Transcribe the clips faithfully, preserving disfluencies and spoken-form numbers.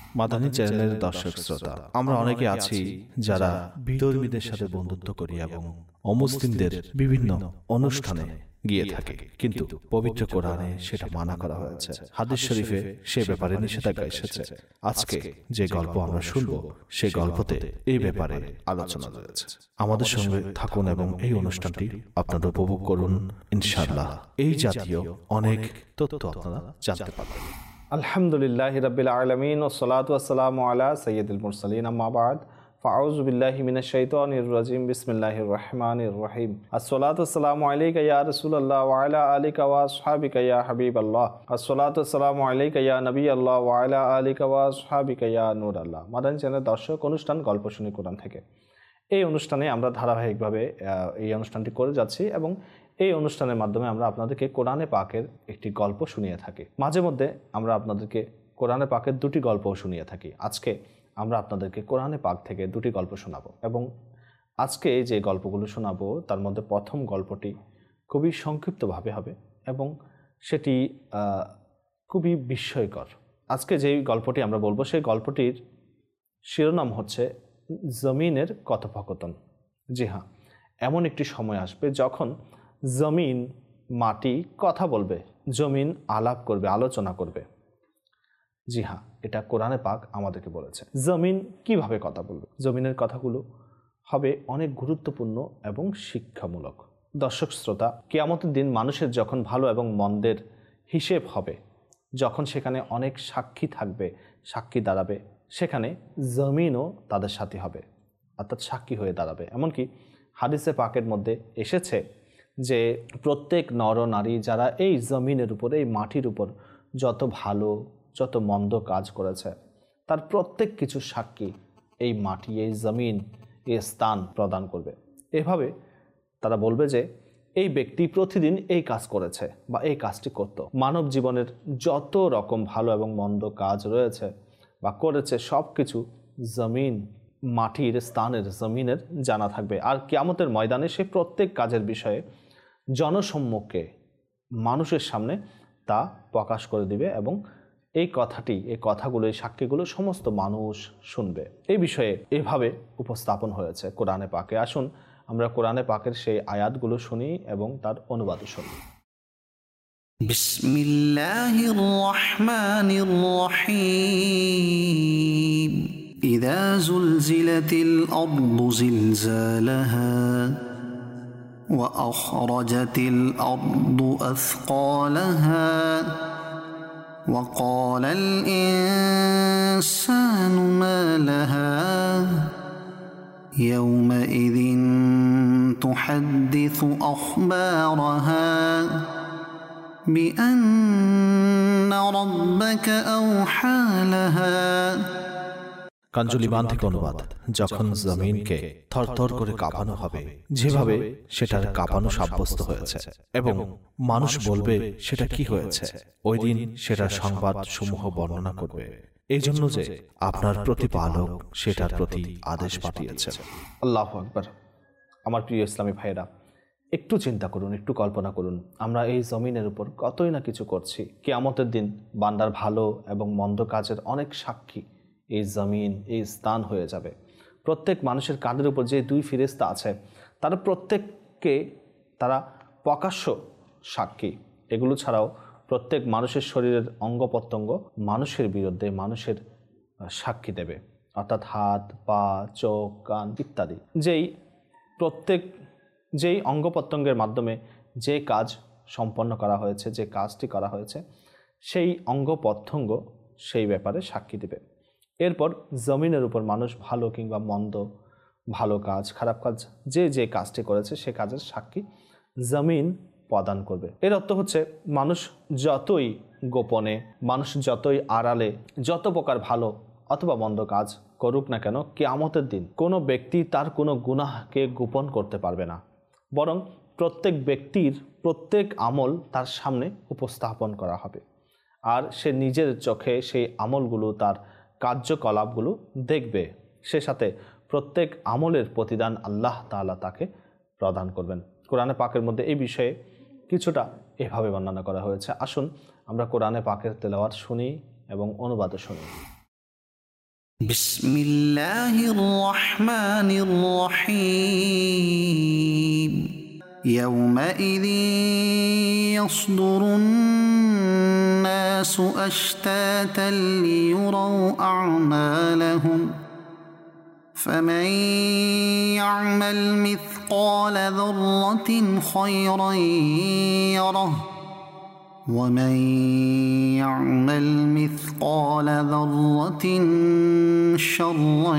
মাদানী চ্যানেলের দর্শক শ্রোতা, আমরা অনেকে আছি যারা বিধর্মীদের সাথে বন্ধুত্ব করি এবং অমুসলিমদের বিভিন্ন অনুষ্ঠানে গিয়ে থাকে, কিন্তু পবিত্র কোরআনে সেটা মানা করা হয়েছে। হাদিস শরীফে সে ব্যাপারে নিষেধাজ্ঞা এসেছে। আজকে যে গল্প আমরা শুনব, সেই গল্পতে এই ব্যাপারে আলোচনা রয়েছে। আমাদের সঙ্গে থাকুন এবং এই অনুষ্ঠানটি আপনারা উপভোগ করুন। ইনশাআল্লাহ এই জাতীয় অনেক তথ্য আপনারা জানতে পারবেন। আলহামদুলিল্লাহি রাব্বিল আলামিন ওয়া সলাতু ওয়া সালামু আলা সাইয়্যিদিল মুরসালিন, আম্মা বা'দ, ফাআউযু বিল্লাহি মিনাশ শাইতানির রাজিম, বিসমিল্লাহির রহমানির রহিম। আসসালাতু ওয়াসসালামু আলাইকা ইয়া রাসূলুল্লাহ ওয়া আলা আলিকা ওয়া আসহাবিকা ইয়া হাবিবাল্লাহ। আসসালাতু ওয়াসসালামু আলাইকা ইয়া নবিয়াল্লাহ ওয়া আলা আলিকা ওয়া আসহাবিকা ইয়া নূরাল্লাহ। মাদানী চ্যানেলের দর্শক, অনুষ্ঠান গল্প শুনি কোরআন থেকে। এই অনুষ্ঠানে আমরা ধারাবাহিকভাবে এই অনুষ্ঠানটি করে যাচ্ছি এবং এই অনুষ্ঠানের মাধ্যমে আমরা আপনাদেরকে কোরআনে পাকের একটি গল্প শুনিয়ে থাকি। মাঝে মধ্যে আমরা আপনাদেরকে কোরআনে পাকের দুটি গল্পও শুনিয়ে থাকি। আজকে আমরা আপনাদেরকে কোরআনে পাক থেকে দুটি গল্প শোনাবো এবং আজকে যে গল্পগুলো শোনাবো তার মধ্যে প্রথম গল্পটি খুবই সংক্ষিপ্তভাবে হবে এবং সেটি খুবই বিস্ময়কর। আজকে যেই গল্পটি আমরা বলবো সেই গল্পটির শিরোনাম হচ্ছে জমিনের কথোপকথন। জি হ্যাঁ, এমন একটি সময় আসবে যখন জমিন মাটি কথা বলবে, জমিন আলাপ করবে, আলোচনা করবে। জি হ্যাঁ, এটা কোরআনে পাক আমাদেরকে বলেছে। জমিন কিভাবে কথা বলবে? জমিনের কথাগুলো হবে অনেক গুরুত্বপূর্ণ এবং শিক্ষামূলক। দর্শক শ্রোতা, কিয়ামতের দিন মানুষের যখন ভালো এবং মন্দের হিসেব হবে, যখন সেখানে অনেক সাক্ষী থাকবে, সাক্ষী দাঁড়াবে, সেখানে জমিনও তাদের সাথে হবে, অর্থাৎ সাক্ষী হয়ে দাঁড়াবে। এমনকি হাদিসে পাকের মধ্যে এসেছে যে প্রত্যেক নর নারী যারা এই জমিনের উপর, এই মাটির উপর যত ভালো যত মন্দ কাজ করেছে, তার প্রত্যেক কিছু সাক্ষী এই মাটি, এই জমিন, এই স্থান প্রদান করবে। এভাবে তারা বলবে যে এই ব্যক্তি প্রতিদিন এই কাজ করেছে বা এই কাজটি করত। মানব জীবনের যত রকম ভালো এবং মন্দ কাজ রয়েছে বা করেছে, সব কিছু জমিন, মাটির, স্থানের, জমিনের জানা থাকবে। আর কিয়ামতের ময়দানে সে প্রত্যেক কাজের বিষয়ে জনসম্মুখে মানুষের সামনে তা প্রকাশ করে দিবে এবং এই কথাটি, এই কথাগুলো, এই সাক্ষীগুলো সমস্ত মানুষ শুনবে। এই বিষয়ে এভাবে উপস্থাপন হয়েছে কোরআনে পাকে। আসুন আমরা কোরআনে পাকের সেই আয়াতগুলো শুনি এবং তার অনুবাদ শুনি। বিসমিল্লাহির রহমানির রহিম। ইযা যুলজিলাতিল আরদু জিলজালাহা ওয়া আখরাজাতিল আরদু আথকালাহা ওয়া ক্বালাল ইনসানু মা লাহা ইয়াওমাইযিন তুহাদ্দিসু আখবারাহা বিআন্না রাব্বাকা আওহা লাহা। কাঞ্জলি বান থেকে অনুবাদ। যখন জমিনকে থরথর করে কাঁপানো হবে, যেভাবে সেটার কাঁপানো সাব্যস্ত হয়েছে এবং মানুষ বলবে সেটা কি হয়েছে, ওই দিন সেটার সংবাদ সমূহ বর্ণনা করবে, এই জন্য যে আপনার প্রতিপালক সেটার প্রতি আদেশ পাঠিয়েছেন। আল্লাহু আকবার। আমার প্রিয় ইসলামী ভাইয়েরা, একটু চিন্তা করুন, একটু কল্পনা করুন, আমরা এই জমিনের উপর কতই না কিছু করছি। কিয়ামতের দিন বান্দার ভালো এবং মন্দ কাজের অনেক সাক্ষী এই জমিন, এই স্থান হয়ে যাবে। প্রত্যেক মানুষের কাঁধের উপর যে দুই ফেরেশতা আছে, তারা প্রত্যেককে তারা প্রকাশ্য সাক্ষী। এগুলো ছাড়াও প্রত্যেক মানুষের শরীরের অঙ্গ প্রত্যঙ্গ মানুষের বিরুদ্ধে, মানুষের সাক্ষী দেবে, অর্থাৎ হাত, পা, চোখ, কান ইত্যাদি। যেই প্রত্যেক যেই অঙ্গ প্রত্যঙ্গের মাধ্যমে যে কাজ সম্পন্ন করা হয়েছে, যে কাজটি করা হয়েছে, সেই অঙ্গ প্রত্যঙ্গ সেই ব্যাপারে সাক্ষী দেবে। এরপর জমিনের উপর মানুষ ভালো কিংবা মন্দ, ভালো কাজ, খারাপ কাজ, যে যে কাজটি করেছে সে কাজের সাক্ষী জমিন প্রদান করবে। এর অর্থ হচ্ছে মানুষ যতই গোপনে, মানুষ যতই আড়ালে, যত প্রকার ভালো অথবা মন্দ কাজ করুক না কেন, কিয়ামতের দিন কোনো ব্যক্তি তার কোনো গুনাহকে গোপন করতে পারবে না, বরং প্রত্যেক ব্যক্তির প্রত্যেক আমল তার সামনে উপস্থাপন করা হবে আর সে নিজের চোখে সেই আমলগুলো, তার কার্যকলাপগুলো দেখবে। সে সাথে প্রত্যেক আমলের প্রতিদান আল্লাহ তাআলা তাকে প্রদান করবেন। কোরআনে পাকের মধ্যে এই বিষয়ে কিছুটা এভাবে বর্ণনা করা হয়েছে। আসুন আমরা কোরআনে পাকের তেলাওয়াত শুনি এবং অনুবাদও শুনি। بسم الله الرحمن الرحيم يومئذ يصدر الناس أشتاتا ليروا أعمالهم فمن يعمل مثقال ذرة خيرا يره ومن يعمل مثقال ذرة شرا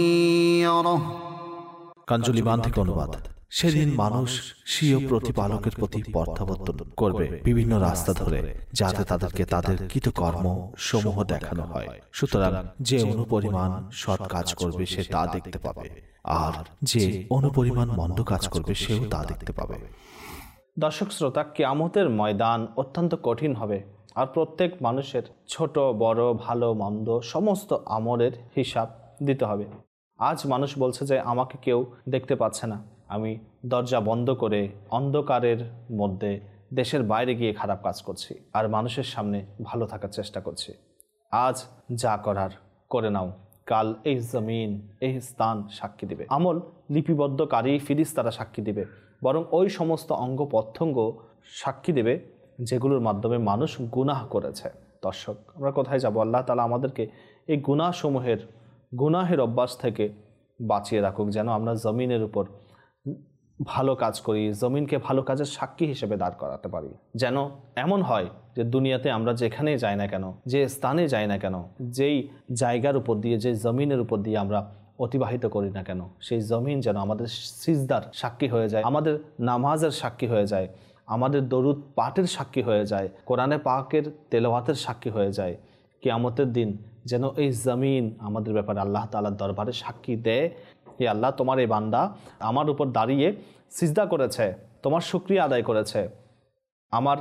يره। কাঞ্জুল ইমান থেকে অনুবাদ। সেদিন মানুষ স্বীয় প্রতিপালকের প্রতি প্রত্যাবর্তন করবে বিভিন্ন রাস্তা ধরে, যাতে তাদেরকে তাদের কৃতকর্ম সমূহ দেখানো হয়। সুতরাং যে অনুপরিমাণ সৎ কাজ করবে সে তা দেখতে পাবে, আর যে অনুপরিমাণ মন্দ কাজ করবে সেও তা দেখতে পাবে। দর্শক শ্রোতা, কিয়ামতের ময়দান অত্যন্ত কঠিন হবে, আর প্রত্যেক মানুষের ছোট বড় ভালো মন্দ সমস্ত আমলের হিসাব দিতে হবে। আজ মানুষ বলছে যে আমাকে কেউ দেখতে পাচ্ছে না, আমি দরজা বন্ধ করে অন্ধকারের মধ্যে দেশের বাইরে গিয়ে খারাপ কাজ করছি, আর মানুষের সামনে ভালো থাকার চেষ্টা করছি। আজ যা করার করে নাও, কাল এই জমিন এই স্থান সাক্ষী দিবে। আমল লিপিবদ্ধকারী ফিরিস্তারা সাক্ষী দিবে, বরং ওই সমস্ত অঙ্গ প্রত্যঙ্গ সাক্ষী দেবে যেগুলোর মাধ্যমে মানুষ গুনাহ করেছে। দর্শক, আমরা কোথায় যাব? আল্লাহ তাআলা আমাদেরকে এই গুনাহসমূহের গুনাহের অভ্যাস থেকে বাঁচিয়ে রাখুক, যেন আমরা জমিনের উপর ভালো কাজ করি, জমিনকে ভালো কাজের সাক্ষী হিসেবে দাঁড় করাতে পারি। যেন এমন হয় যে দুনিয়াতে আমরা যেখানেই যাই না কেন, যে স্থানে যাই না কেন, যেই জায়গার উপর দিয়ে, যে জমিনের উপর দিয়ে আমরা অতিবাহিত করি না কেন, সেই জমিন যেন আমাদের সিজদার সাক্ষী হয়ে যায়, আমাদের নামাজের সাক্ষী হয়ে যায়, আমাদের দরুদ পাঠের সাক্ষী হয়ে যায়, কোরআনে পাকের তেলাওয়াতের সাক্ষী হয়ে যায়। কিয়ামতের দিন যেন এই জমিন আমাদের ব্যাপারে আল্লাহ তাআলার দরবারে সাক্ষী দেয়, হে আল্লাহ, তোমার এই বান্দা আমার উপর দাঁড়িয়ে সিজদা করেছে, তোমার শুকরিয়া আদায় করেছে, আমার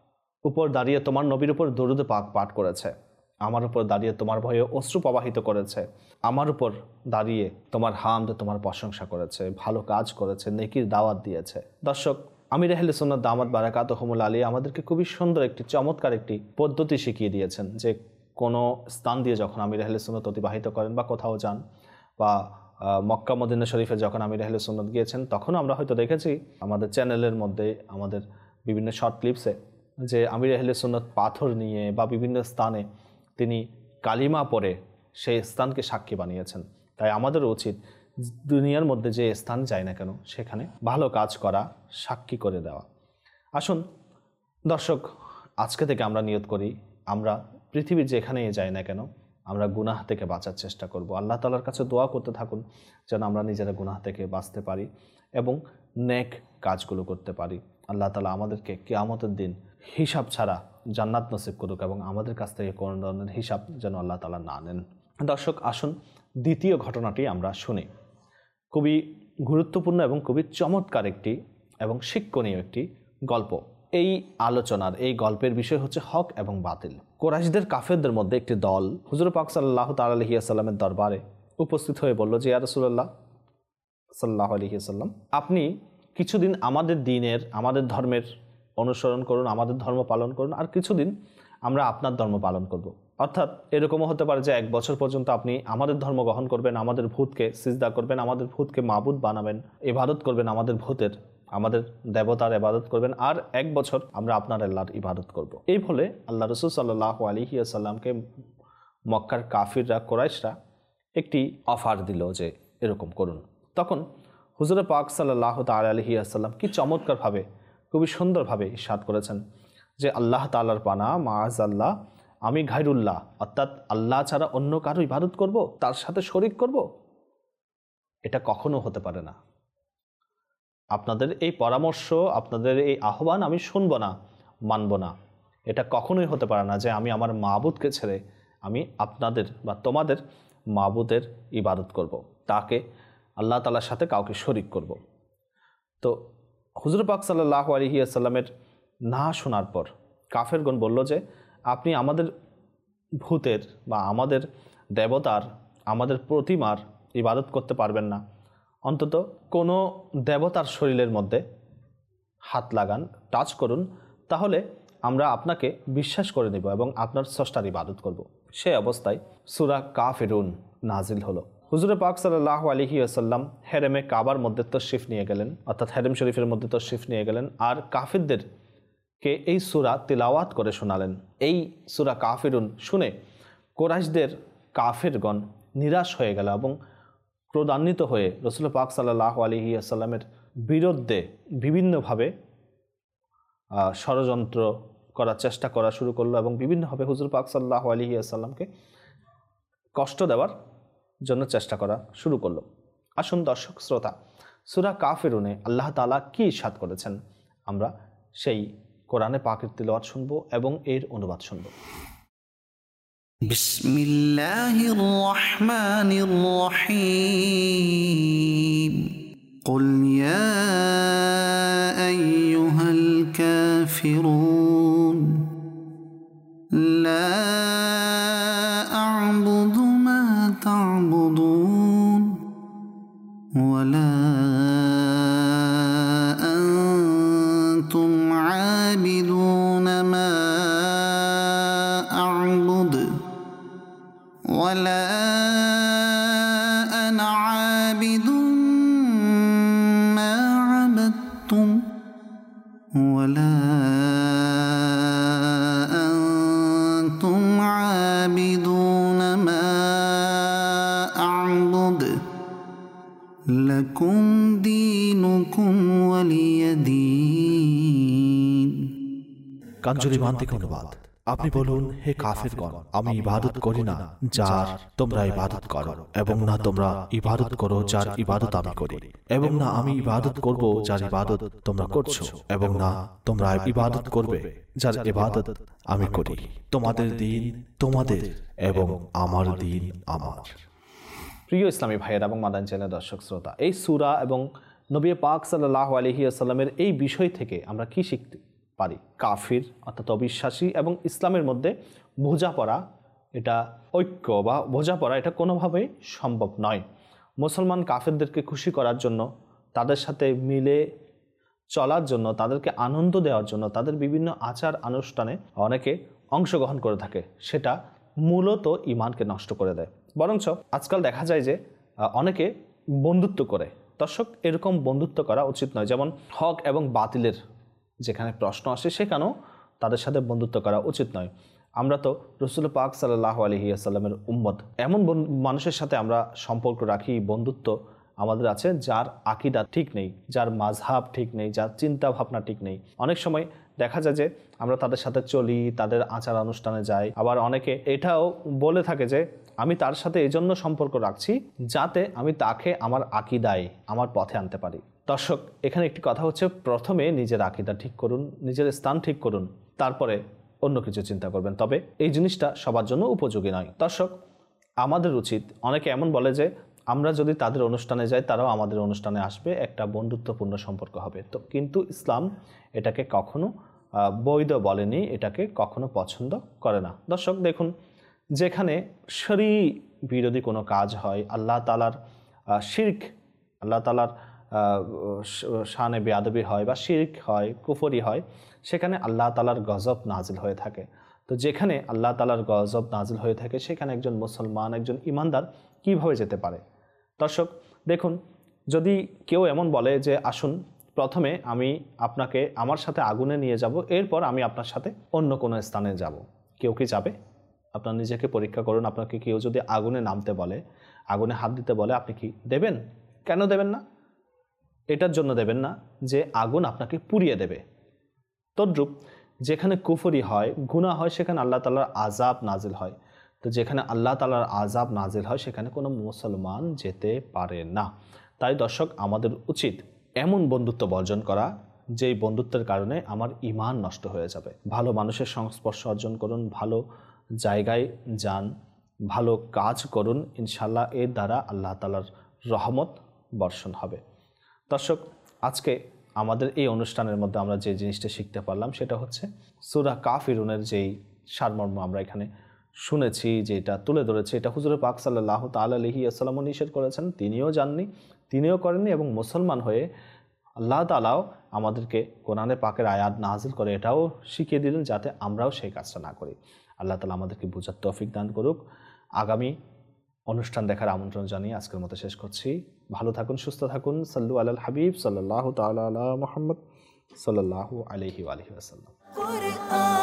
উপর দাঁড়িয়ে তোমার নবীর উপর দরুদ পাক পাঠ করেছে, আমার উপর দাঁড়িয়ে তোমার ভয়ে অশ্রু প্রবাহিত করেছে, আমার উপর দাঁড়িয়ে তোমার হামদ, তোমার প্রশংসা করেছে, ভালো কাজ করেছে, নেকির দাওয়াত দিয়েছে। দর্শক, আমির আহলে সুন্নাত দামাত বারাকাতুহুমুল আলী আমাদেরকে খুবই সুন্দর একটি চমৎকার একটি পদ্ধতি শিখিয়ে দিয়েছেন, যে কোনো স্থান দিয়ে যখন আমির আহলে সুন্নাত অতিবাহিত করেন বা কোথাও যান, বা মক্কা মদিনা শরীফে যখন আমির আহলে সুন্নাত গিয়েছেন, তখন আমরা হয়তো দেখেছি আমাদের চ্যানেলের মধ্যে, আমাদের বিভিন্ন শর্ট ক্লিপসে, যে আমির আহলে সুন্নাত পাথর নিয়ে বা বিভিন্ন স্থানে তিনি কালিমা পড়ে সেই স্থানকে সাক্ষী বানিয়েছেন। তাই আমাদের উচিত দুনিয়ার মধ্যে যে স্থান যায় না কেন সেখানে ভালো কাজ করা, সাক্ষী করে দেওয়া। আসুন দর্শক, আজকে থেকে আমরা নিয়ত করি, আমরা পৃথিবীর যেখানেই যাই না কেন আমরা গুনাহ থেকে বাঁচার চেষ্টা করব। আল্লাহ তাআলার কাছে দোয়া করতে থাকুন যেন আমরা নিজেরা গুনাহ থেকে বাঁচতে পারি এবং নেক কাজগুলো করতে পারি। আল্লাহ তাআলা আমাদেরকে কিয়ামতের দিন হিসাব ছাড়া জান্নাত নসিব করুক, এবং আমাদের কাছ থেকে কোনো ধরনের হিসাব যেন আল্লাহ তাআলা না নেন। দর্শক, আসুন দ্বিতীয় ঘটনাটি আমরা শুনি। খুবই গুরুত্বপূর্ণ এবং খুবই চমৎকার একটি এবং শিক্ষণীয় একটি গল্প। এই আলোচনার এই গল্পের বিষয় হচ্ছে হক এবং বাতিল। কুরাইশদের কাফেরদের মধ্যে একটি দল হুজুর পাক সাল্লাল্লাহু তাআলা আলাইহি ওয়াসাল্লামের দরবারে উপস্থিত হয়ে বলল যে, ইয়া রাসূলুল্লাহ সাল্লাল্লাহু আলাইহি ওয়াসাল্লাম, আপনি কিছুদিন আমাদের দ্বীনের, আমাদের ধর্মের অনুসরণ করুন, আমাদের ধর্ম পালন করুন, আর কিছুদিন আমরা আপনার ধর্ম পালন করব। অর্থাৎ এরকমও হতে পারে যে এক বছর পর্যন্ত আপনি আমাদের ধর্ম গ্রহণ করবেন, আমাদের ভূতকে সিজদা করবেন, আমাদের ভূতকে মাবুদ বানাবেন, ইবাদত করবেন আমাদের ভূতের, আমাদের দেবতার ইবাদত করবেন, আর এক বছর আমরা আপনার আল্লাহর ইবাদত করব। এই বলে আল্লাহ রাসূল সাল্লাল্লাহু আলাইহি ওয়াসাল্লামকে মক্কার কাফিররা, কুরাইশরা একটি অফার দিল যে এরকম করুন। তখন হুজুর পাক সাল্লাল্লাহু তাআলা আলাইহি ওয়াসাল্লাম কি চমৎকারভাবে, খুবই সুন্দরভাবে ইরশাদ করেছেন যে, আল্লাহ তাআলার পানা, মাআযাল্লাহ, আমি গায়রুল্লাহ, অর্থাৎ আল্লাহ ছাড়া অন্য কারো ইবাদত করব, তার সাথে শরীক করব, এটা কখনো হতে পারে না। আপনাদের এই পরামর্শ, আপনাদের এই আহ্বান আমি শুনব না, মানব না। এটা কখনোই হতে পারে না যে আমি আমার মাবুদকে ছেড়ে আমি আপনাদের বা তোমাদের মাবুদের ইবাদত করব, তাকে আল্লাহ তাআলার সাথে কাউকে শরীক করব। তো হুজুর পাক সাল্লাল্লাহু আলাইহি ওয়াসাল্লামের না শোনার পর কাফেরগণ বলল যে, আপনি আমাদের ভূতের বা আমাদের দেবতার, আমাদের প্রতিমার ইবাদত করতে পারবেন না, অন্তত কোনো দেবতার শরীরের মধ্যে হাত লাগান, টাচ করুন, তাহলে আমরা আপনাকে বিশ্বাস করে নেব এবং আপনার স্রষ্টার ইবাদত করব। সেই অবস্থায় সূরা কাফিরুন নাজিল হলো। হুজুরে পাক সাল্লাল্লাহু আলাইহি ওয়াসাল্লাম হেরেমে কাবার মধ্যে তশরিফ নিয়ে গেলেন, অর্থাৎ হেরেম শরীফের মধ্যে তশরিফ নিয়ে গেলেন, আর কাফিরদেরকে এই সূরা তিলাওয়াত করে শোনালেন। এই সূরা কাফিরুন শুনে কুরাইশদের কাফিরগণ নিরাশ হয়ে গেল এবং ক্রোধান্বিত হয়ে রাসূল পাক সাল্লাল্লাহু আলাইহি ওয়াসাল্লামের বিরুদ্ধে বিভিন্নভাবে ষড়যন্ত্র করার চেষ্টা করা শুরু করলো এবং বিভিন্নভাবে হুজুর পাক সাল্লাল্লাহু আলাইহি ওয়াসাল্লামকে কষ্ট দেওয়ার জন্য চেষ্টা করা শুরু করলো। আসুন দর্শক শ্রোতা, সূরা কাফিরুনে আল্লাহ তাআলা কি ইরশাদ করেছেন আমরা সেই কোরআনে পাকের তিলাওয়াত শুনব এবং এর অনুবাদ শুনব। বিসমিল্লাহির রহমানির রহিম। قل يا أيها الكافرون لا أعبد ما تعبدون ولا أنتم عابدون ما أعبد ولا أنا عابد ولا أنتم عابدون ما أعبد لكم دينكم ولي دين। কাঞ্জলি মান্তিক অনুবাদ। আপনি বলুন, হে কাফিরগণ, আমি ইবাদত করি না যার তোমরা ইবাদত করো, এবং না তোমরা ইবাদত করো যার ইবাদত আমি করি, এবং না আমি ইবাদত করব যার ইবাদত তোমরা করছো, এবং না তোমরা ইবাদত করবে যার ইবাদত আমি করি। তোমাদের দিন তোমাদের এবং আমার দিন আমার। প্রিয় ইসলামী ভাইয়েরা এবং মাদানী চ্যানেল দর্শক শ্রোতা, এই সূরা এবং নবী পাক সাল্লাল্লাহু আলাইহি ওয়াসাল্লামের এই বিষয় থেকে আমরা কি শিখতে পারি? কাফির অর্থাৎ অবিশ্বাসী এবং ইসলামের মধ্যে বোঝাপড়া, এটা ঐক্য বা বোঝাপড়া এটা কোনোভাবেই সম্ভব নয়। মুসলমান কাফিরদেরকে খুশি করার জন্য, তাদের সাথে মিলে চলার জন্য, তাদেরকে আনন্দ দেওয়ার জন্য তাদের বিভিন্ন আচার অনুষ্ঠানে অনেকে অংশগ্রহণ করে থাকে, সেটা মূলত ঈমানকে নষ্ট করে দেয়। বরঞ্চ আজকাল দেখা যায় যে অনেকে বন্ধুত্ব করে। দর্শক, এরকম বন্ধুত্ব করা উচিত নয়। যেমন হক এবং বাতিলের যেখানে প্রশ্ন আসে সেখানেও তাদের সাথে বন্ধুত্ব করা উচিত নয়। আমরা তো রাসূল পাক সাল্লাল্লাহু আলাইহি ওয়াসাল্লামের উম্মত। এমন মানুষের সাথে আমরা সম্পর্ক রাখি, বন্ধুত্ব আমাদের আছে যার আকীদা ঠিক নেই, যার মাযহাব ঠিক নেই, যার চিন্তা ভাবনা ঠিক নেই। অনেক সময় দেখা যায় যে আমরা তাদের সাথে চলি, তাদের আচার অনুষ্ঠানে যাই, আবার অনেকে এটাও বলে থাকে যে আমি তার সাথে এই জন্য সম্পর্ক রাখছি যাতে আমি তাকে আমার আকীদায়, আমার পথে আনতে পারি। দর্শক, এখানে একটি কথা হচ্ছে, প্রথমে নিজের আকীদা ঠিক করুন, নিজের স্থান ঠিক করুন, তারপরে অন্য কিছু চিন্তা করবেন। তবে এই জিনিসটা সবার জন্য উপযোগী নয়। দর্শক, আমাদের উচিত, অনেকে এমন বলে যে আমরা যদি তাদের অনুষ্ঠানে যাই তারাও আমাদের অনুষ্ঠানে আসবে, একটা বন্ধুত্বপূর্ণ সম্পর্ক হবে। তো কিন্তু ইসলাম এটাকে কখনো বৈধ বলেনি, এটাকে কখনো পছন্দ করে না। দর্শক দেখুন, যেখানে শরী বিরোধী কোনো কাজ হয়, আল্লাহ তাআলার শিরক, আল্লাহ তাআলার শানে বেয়াদবি হয় বা শিরক হয়, কুফরি হয়, সেখানে আল্লাহ তাআলার গজব নাজিল হয়ে থাকে। তো যেখানে আল্লাহ তাআলার গজব নাজিল হয়ে থাকে সেখানে একজন মুসলমান, একজন ইমানদার কিভাবে যেতে পারে? দর্শক দেখুন, যদি কেউ এমন বলে যে আসুন প্রথমে আমি আপনাকে আমার সাথে আগুনে নিয়ে যাব, এরপর আমি আপনার সাথে অন্য কোনো স্থানে যাব, কেউ কি যাবে? আপনার নিজেকে পরীক্ষা করুন। আপনাকে কেউ যদি আগুনে নামতে বলে, আগুনে হাত দিতে বলে, আপনি কি দেবেন? কেন দেবেন না? এটার জন্য দেবেন না যে আগুন আপনাকে পুড়িয়ে দেবে। তদ্রূপ যেখানে কুফরি হয়, গুনাহ হয়, সেখানে আল্লাহ তাআলার আযাব নাজিল হয়। তো যেখানে আল্লাহ তাআলার আযাব নাজিল হয় সেখানে কোনো মুসলমান যেতে পারে না। তাই দর্শক, আমাদের উচিত এমন বন্ধুত্ব বর্জন করা যেই বন্ধুত্বের কারণে আমার ঈমান নষ্ট হয়ে যাবে। ভালো মানুষের সংস্পর্শ অর্জন করুন, ভালো জায়গায় যান, ভালো কাজ করুন, ইনশাআল্লাহ এর দ্বারা আল্লাহ তাআলার রহমত বর্ষণ হবে। দর্শক, আজকে আমাদের এই অনুষ্ঠানের মধ্যে আমরা যে জিনিসটা শিখতে পারলাম সেটা হচ্ছে সূরা কাফিরুনের যেই সারমর্ম আমরা এখানে শুনেছি, যেটা তুলে ধরেছে, এটা হুজুর পাক সাল্লাল্লাহু তাআলা আলাইহি ওয়াসাল্লাম নিষেধ করেছেন, তিনিও জাননি, তিনিও করেননি, এবং মুসলমান হয়ে আল্লাহ তাআলাও আমাদেরকে কোরআনে পাকের আয়াত নাজিল করে এটাও শিখিয়ে দিলেন যাতে আমরাও সেই কাজটা না করি। আল্লাহ তাআলা আমাদেরকে বোঝার তৌফিক দান করুক। আগামী অনুষ্ঠান দেখার আমন্ত্রণ জানিয়ে আজকের মতো শেষ করছি। ভালো থাকুন, সুস্থ থাকুন। সাল্লু আলাল হাবিব সাল্লাল্লাহু তাআলা আলা মুহাম্মদ সাল্লাল্লাহু আলাইহি ওয়া আলিহি ওয়াসাল্লাম।